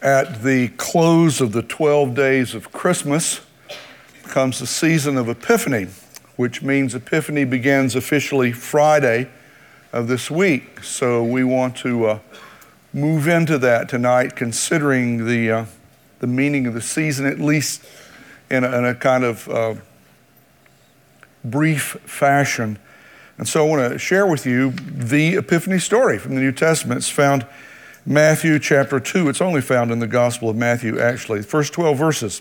At the close of the 12 days of Christmas comes the season of Epiphany, which means Epiphany begins officially Friday of this week. So we want to move into that tonight, considering the meaning of the season, at least in a kind of brief fashion. And so I want to share with you the Epiphany story from the New Testament. It's found Matthew chapter 2. It's only found in the Gospel of Matthew, actually. The first 12 verses.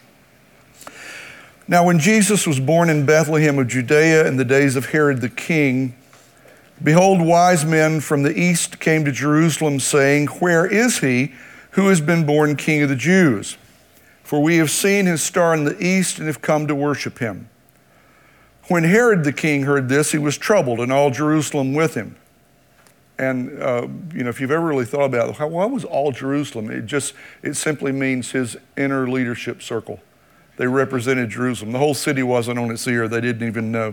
Now, when Jesus was born in Bethlehem of Judea in the days of Herod the king, behold, wise men from the east came to Jerusalem, saying, "Where is he who has been born King of the Jews? For we have seen his star in the east and have come to worship him." When Herod the king heard this, he was troubled, and all Jerusalem with him. And, if you've ever really thought about it, why was all Jerusalem? It simply means his inner leadership circle. They represented Jerusalem. The whole city wasn't on its ear. They didn't even know.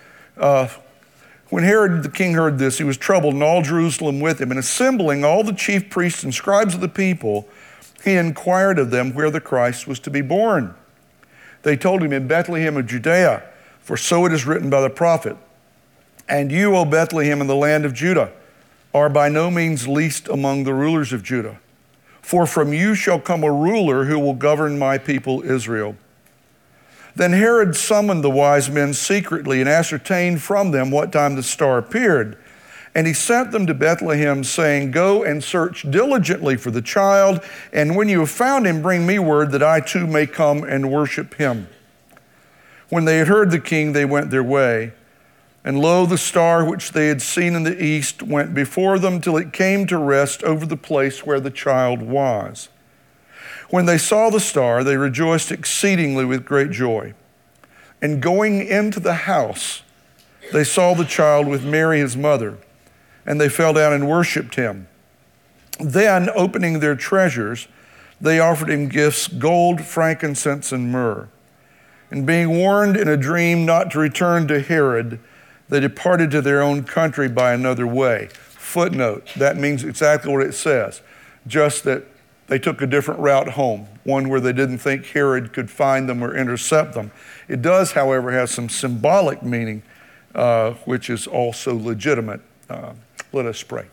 When Herod the king heard this, he was troubled, and all Jerusalem with him. And assembling all the chief priests and scribes of the people, he inquired of them where the Christ was to be born. They told him, "In Bethlehem of Judea, for so it is written by the prophet. And you, O Bethlehem, in the land of Judah, are by no means least among the rulers of Judah. For from you shall come a ruler who will govern my people Israel." Then Herod summoned the wise men secretly and ascertained from them what time the star appeared. And he sent them to Bethlehem, saying, "Go and search diligently for the child, and when you have found him, bring me word that I too may come and worship him." When they had heard the king, they went their way. And lo, the star which they had seen in the east went before them till it came to rest over the place where the child was. When they saw the star, they rejoiced exceedingly with great joy. And going into the house, they saw the child with Mary his mother, and they fell down and worshiped him. Then, opening their treasures, they offered him gifts, gold, frankincense, and myrrh. And being warned in a dream not to return to Herod, they departed to their own country by another way. Footnote, that means exactly what it says, just that they took a different route home, one where they didn't think Herod could find them or intercept them. It does, however, have some symbolic meaning, which is also legitimate. Let us pray.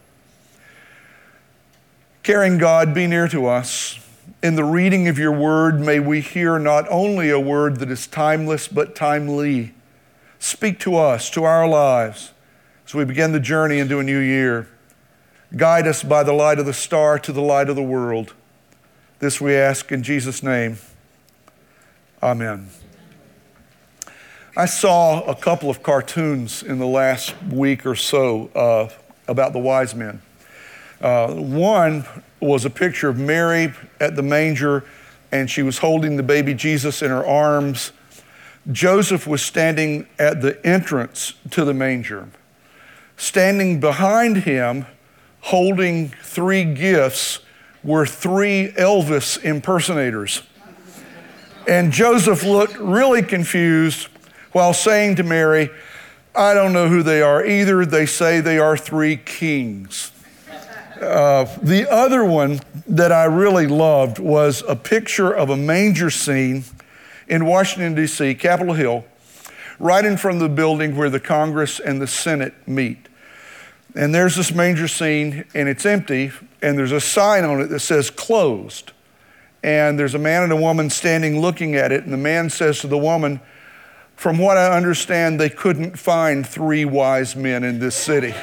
Caring God, be near to us. In the reading of your word, may we hear not only a word that is timeless, but timely. Speak to us, to our lives, as we begin the journey into a new year. Guide us by the light of the star to the light of the world. This we ask in Jesus' name. Amen. I saw a couple of cartoons in the last week or so about the wise men. One was a picture of Mary at the manger, and she was holding the baby Jesus in her arms. Joseph was standing at the entrance to the manger. Standing behind him, holding three gifts, were three Elvis impersonators. And Joseph looked really confused while saying to Mary, "I don't know who they are either. They say they are three kings." The other one that I really loved was a picture of a manger scene in Washington, D.C., Capitol Hill, right in front of the building where the Congress and the Senate meet. And there's this manger scene, and it's empty, and there's a sign on it that says "closed." And there's a man and a woman standing looking at it, and the man says to the woman, "From what I understand, they couldn't find three wise men in this city."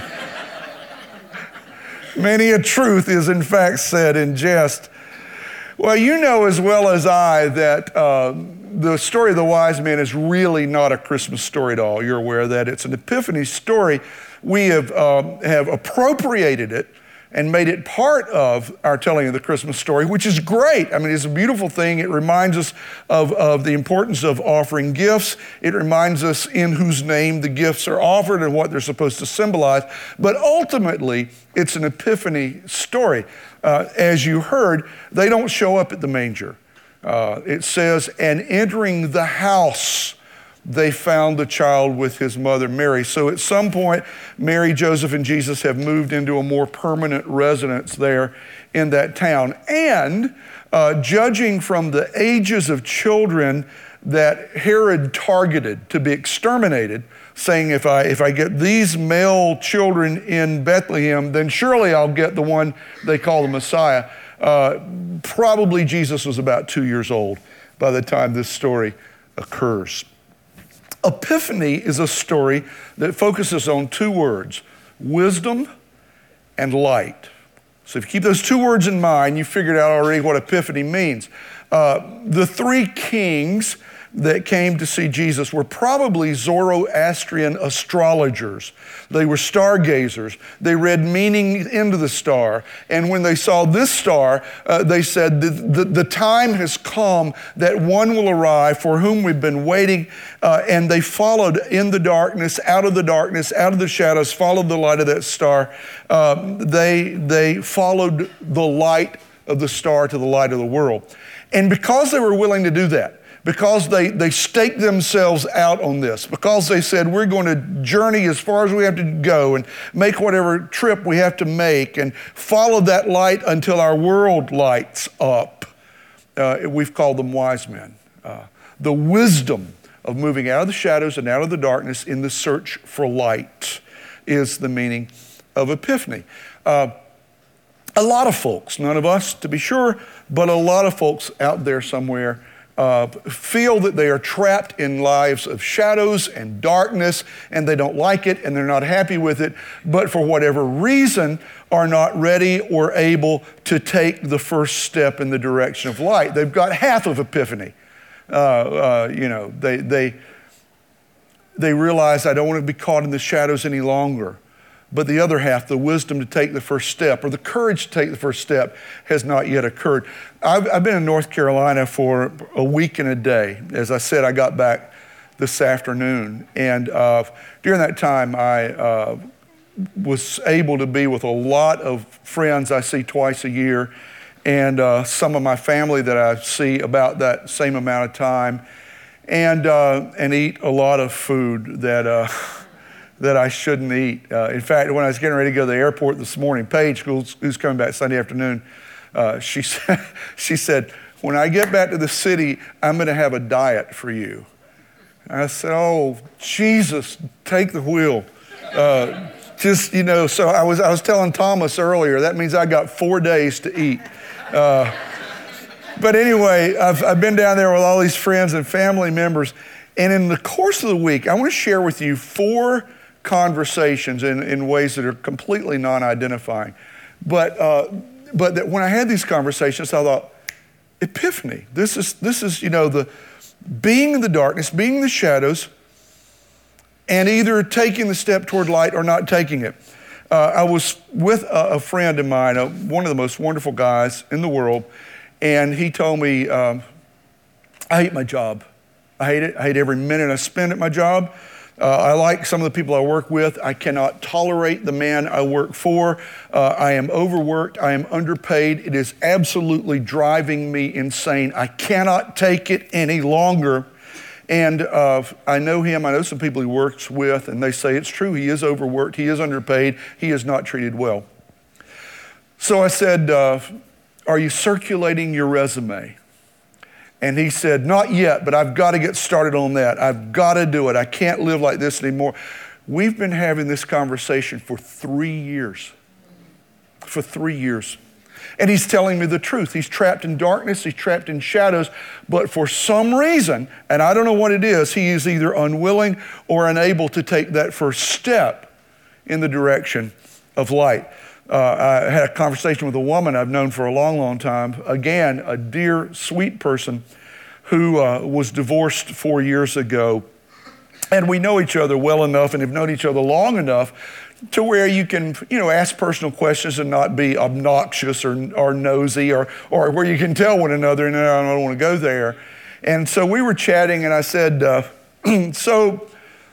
Many a truth is in fact said in jest. Well, you know as well as I that the story of the wise men is really not a Christmas story at all. You're aware of that. It's an Epiphany story. We have appropriated it and made it part of our telling of the Christmas story, which is great. I mean, it's a beautiful thing. It reminds us of the importance of offering gifts. It reminds us in whose name the gifts are offered and what they're supposed to symbolize. But ultimately, it's an Epiphany story. As you heard, they don't show up at the manger. It says, "And entering the house, they found the child with his mother Mary." So at some point, Mary, Joseph, and Jesus have moved into a more permanent residence there in that town. And judging from the ages of children that Herod targeted to be exterminated, saying, if I get these male children in Bethlehem, then surely I'll get the one they call the Messiah. Probably Jesus was about 2 years old by the time this story occurs. Epiphany is a story that focuses on two words, wisdom and light. So if you keep those two words in mind, you figured out already what epiphany means. The three kings that came to see Jesus were probably Zoroastrian astrologers. They were stargazers. They read meaning into the star. And when they saw this star, they said, the time has come that one will arrive for whom we've been waiting. And they followed in the darkness, out of the shadows, followed the light of that star. They followed the light of the star to the light of the world. And because they were willing to do that, because they staked themselves out on this, because they said, we're going to journey as far as we have to go and make whatever trip we have to make and follow that light until our world lights up. We've called them wise men. The wisdom of moving out of the shadows and out of the darkness in the search for light is the meaning of Epiphany. A lot of folks, none of us to be sure, but a lot of folks out there somewhere feel that they are trapped in lives of shadows and darkness, and they don't like it and they're not happy with it, but for whatever reason are not ready or able to take the first step in the direction of light. They've got half of Epiphany. They realize, I don't want to be caught in the shadows any longer. But the other half, the wisdom to take the first step or the courage to take the first step, has not yet occurred. I've been in North Carolina for a week and a day. As I said, I got back this afternoon. And during that time, I was able to be with a lot of friends I see twice a year, and some of my family that I see about that same amount of time, and eat a lot of food that I shouldn't eat. In fact, when I was getting ready to go to the airport this morning, Paige, who's coming back Sunday afternoon, she said, when I get back to the city, I'm going to have a diet for you. And I said, oh, Jesus, take the wheel. So I was telling Thomas earlier, that means I got 4 days to eat. But anyway, I've been down there with all these friends and family members, and in the course of the week, I want to share with you 4 conversations in ways that are completely non-identifying. But that when I had these conversations, I thought, Epiphany. This is the being in the darkness, being in the shadows, and either taking the step toward light or not taking it. I was with a friend of mine, one of the most wonderful guys in the world, and he told me, I hate my job. I hate it. I hate every minute I spend at my job. I like some of the people I work with. I cannot tolerate the man I work for. I am overworked. I am underpaid. It is absolutely driving me insane. I cannot take it any longer. And I know him. I know some people he works with, and they say it's true. He is overworked. He is underpaid. He is not treated well. So I said, are you circulating your resume? And he said, not yet, but I've got to get started on that. I've got to do it. I can't live like this anymore. We've been having this conversation for 3 years. For 3 years. And he's telling me the truth. He's trapped in darkness. He's trapped in shadows. But for some reason, and I don't know what it is, he is either unwilling or unable to take that first step in the direction of light. I had a conversation with a woman I've known for a long, long time. Again, a dear, sweet person who was divorced 4 years ago. And we know each other well enough and have known each other long enough to where you can, ask personal questions and not be obnoxious or nosy or where you can tell one another, and I don't want to go there. And so we were chatting, and I said, so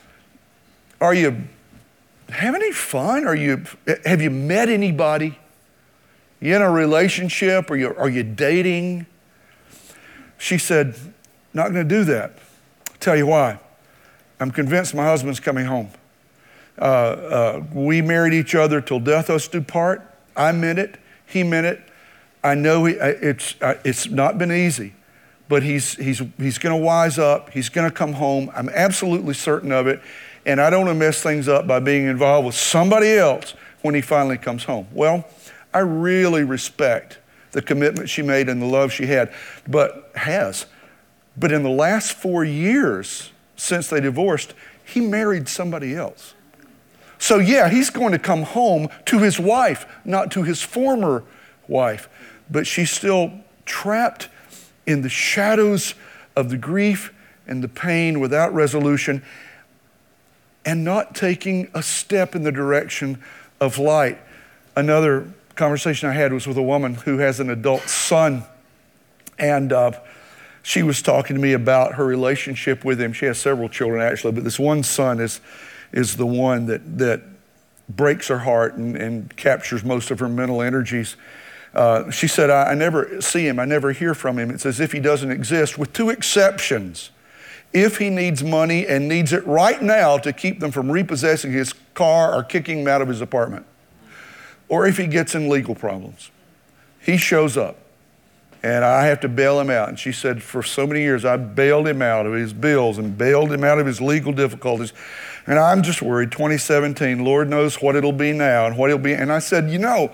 are you having any fun? Have you met anybody? You in a relationship? Are you dating? She said, not going to do that. I'll tell you why. I'm convinced my husband's coming home. We married each other till death us do part. I meant it. He meant it. I know it's not been easy, but he's going to wise up. He's going to come home. I'm absolutely certain of it. And I don't want to mess things up by being involved with somebody else when he finally comes home. Well, I really respect the commitment she made and the love she had, but in the last 4 years since they divorced, he married somebody else. So yeah, he's going to come home to his wife, not to his former wife, but she's still trapped in the shadows of the grief and the pain without resolution and not taking a step in the direction of light. Another conversation I had was with a woman who has an adult son, and she was talking to me about her relationship with him. She has several children actually, but this one son is the one that breaks her heart and captures most of her mental energies. She said, I never see him, I never hear from him. It's as if he doesn't exist, with two exceptions. If he needs money and needs it right now to keep them from repossessing his car or kicking him out of his apartment, or if he gets in legal problems, he shows up and I have to bail him out. And she said, for so many years, I bailed him out of his bills and bailed him out of his legal difficulties. And I'm just worried, 2017, Lord knows what it'll be now and what it'll be. And I said,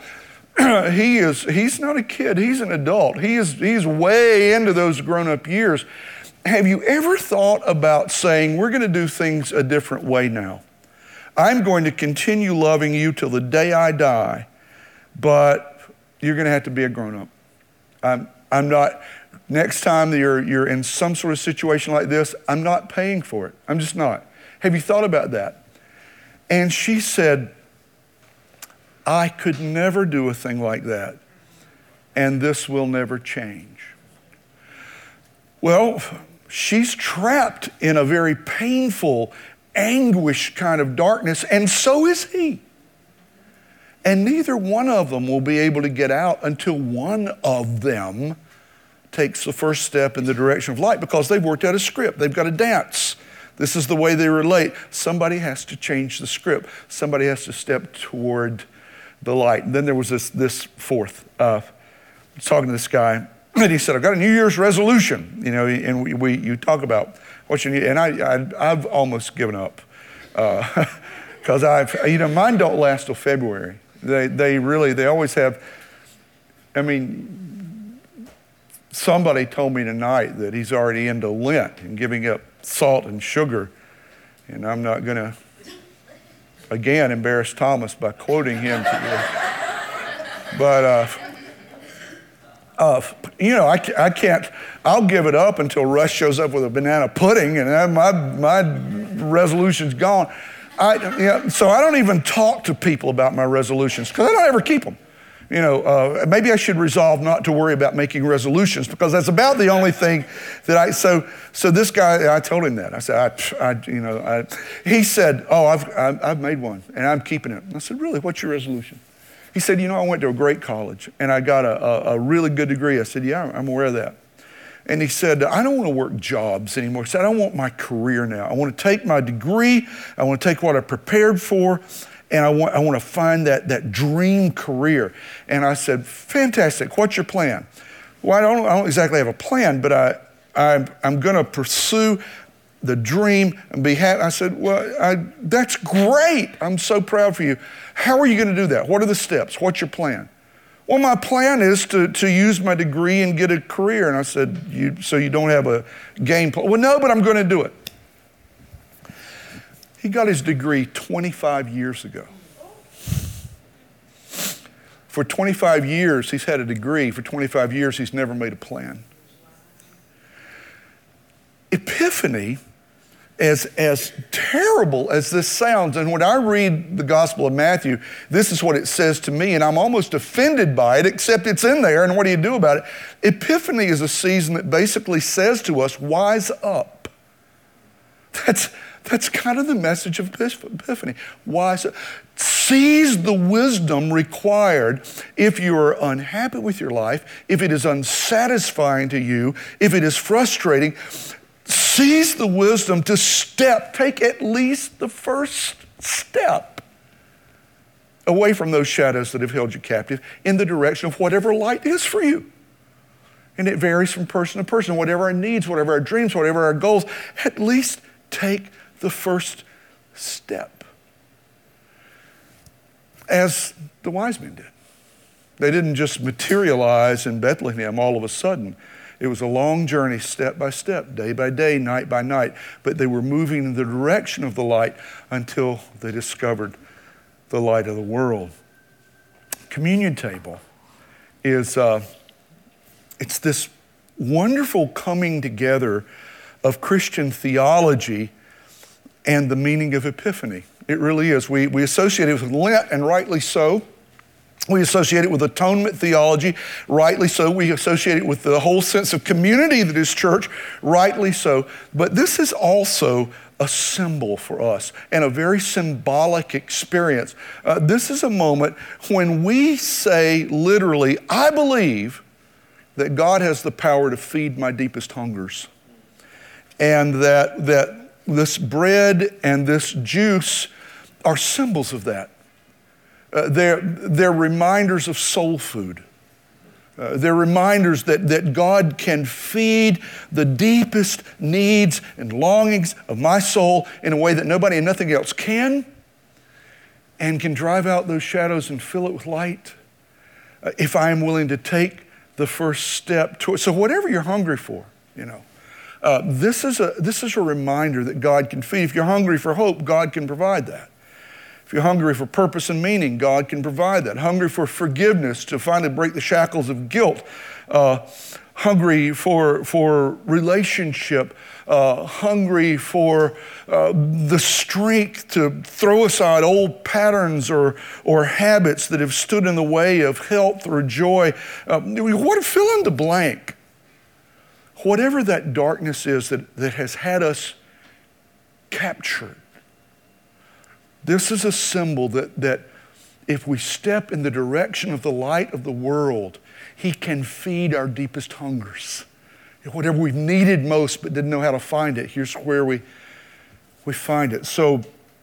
he's not a kid, he's an adult. He's way into those grown-up years. Have you ever thought about saying, we're going to do things a different way now? I'm going to continue loving you till the day I die, but you're going to have to be a grown-up. I'm not, next time that you're in some sort of situation like this, I'm not paying for it. I'm just not. Have you thought about that? And she said, I could never do a thing like that, and this will never change. Well, she's trapped in a very painful, anguish kind of darkness, and so is he. And neither one of them will be able to get out until one of them takes the first step in the direction of light, because they've worked out a script. They've got to dance. This is the way they relate. Somebody has to change the script. Somebody has to step toward the light. And then there was this fourth. I was talking to this guy, and he said, I've got a New Year's resolution, and you talk about what you need. And I've almost given up because mine don't last till February. They always have. Somebody told me tonight that he's already into Lent and giving up salt and sugar. And I'm not going to, again, embarrass Thomas by quoting him today. But, I can't, I'll give it up until Russ shows up with a banana pudding and then my resolution's gone. So I don't even talk to people about my resolutions because I don't ever keep them. Maybe I should resolve not to worry about making resolutions because that's about the only thing that so this guy, I told him that. I said, he said, I've made one and I'm keeping it. I said, really, what's your resolution? He said, I went to a great college and I got a really good degree. I said, yeah, I'm aware of that. And he said, I don't want to work jobs anymore. He said, I don't want my career now. I want to take my degree. I want to take what I prepared for. And I want to find that dream career. And I said, fantastic, what's your plan? Well, I don't exactly have a plan, but I'm going to pursue the dream and be happy. I said, well, that's great. I'm so proud for you. How are you going to do that? What are the steps? What's your plan? Well, my plan is to use my degree and get a career. And I said, so you don't have a game plan? Well, no, but I'm going to do it. He got his degree 25 years ago. For 25 years, he's had a degree. For 25 years, he's never made a plan. Epiphany, as terrible as this sounds, and when I read the Gospel of Matthew, this is what it says to me, and I'm almost offended by it, except it's in there, and what do you do about it? Epiphany is a season that basically says to us, wise up. That's kind of the message of Epiphany. Wise up. Seize the wisdom required if you are unhappy with your life, if it is unsatisfying to you, if it is frustrating. Seize the wisdom to take at least the first step. away from those shadows that have held you captive in the direction of whatever light is for you. And it varies from person to person. Whatever our needs, whatever our dreams, whatever our goals, at least take the first step. As the wise men did. They didn't just materialize in Bethlehem all of a sudden. It was a long journey, step by step, day by day, night by night. But they were moving in the direction of the light until they discovered the light of the world. Communion table is it's this wonderful coming together of Christian theology and the meaning of Epiphany. It really is. We associate it with Lent, and rightly so. We associate it with atonement theology, rightly so. We associate it with the whole sense of community that is church, rightly so. But this is also a symbol for us and a very symbolic experience. This is a moment when we say literally, I believe that God has the power to feed my deepest hungers. And that this bread and this juice are symbols of that. They're reminders of soul food. They're reminders that God can feed the deepest needs and longings of my soul in a way that nobody and nothing else can, and can drive out those shadows and fill it with light if I am willing to take the first step toward. So whatever you're hungry for, this is a reminder that God can feed. If you're hungry for hope, God can provide that. If you're hungry for purpose and meaning, God can provide that. Hungry for forgiveness to finally break the shackles of guilt. Hungry for relationship. Hungry for the strength to throw aside old patterns or habits that have stood in the way of health or joy. Fill in the blank. Whatever that darkness is that has had us captured. This is a symbol that if we step in the direction of the light of the world, He can feed our deepest hungers. Whatever we've needed most but didn't know how to find it, here's where we find it. So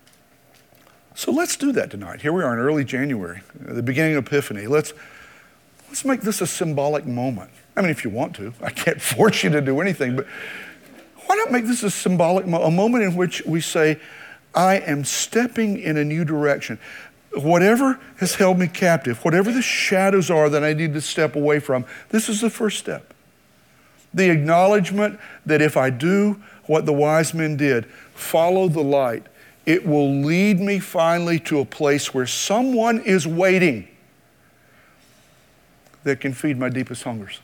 let's do that tonight. Here we are in early January, the beginning of Epiphany. Let's make this a symbolic moment. I mean, if you want to. I can't force you to do anything, but why not make this a symbolic moment, a moment in which we say, I am stepping in a new direction. Whatever has held me captive, whatever the shadows are that I need to step away from, this is the first step. The acknowledgement that if I do what the wise men did, follow the light, it will lead me finally to a place where someone is waiting that can feed my deepest hungers.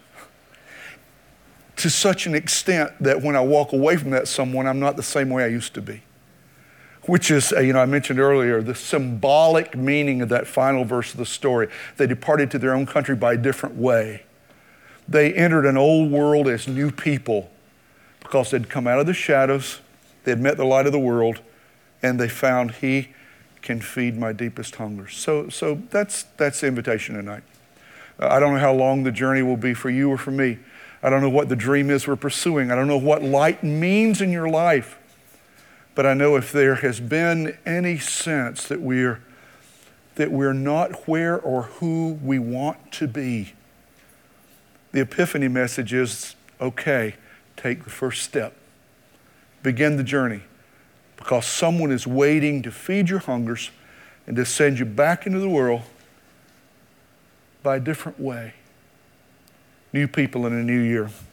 To such an extent that when I walk away from that someone, I'm not the same way I used to be. Which is, I mentioned earlier, the symbolic meaning of that final verse of the story. They departed to their own country by a different way. They entered an old world as new people because they'd come out of the shadows, they'd met the light of the world, and they found He can feed my deepest hungers. So that's the invitation tonight. I don't know how long the journey will be for you or for me. I don't know what the dream is we're pursuing. I don't know what light means in your life. But I know if there has been any sense that we're not where or who we want to be, the Epiphany message is, okay, take the first step. Begin the journey, because someone is waiting to feed your hungers and to send you back into the world by a different way. New people in a new year.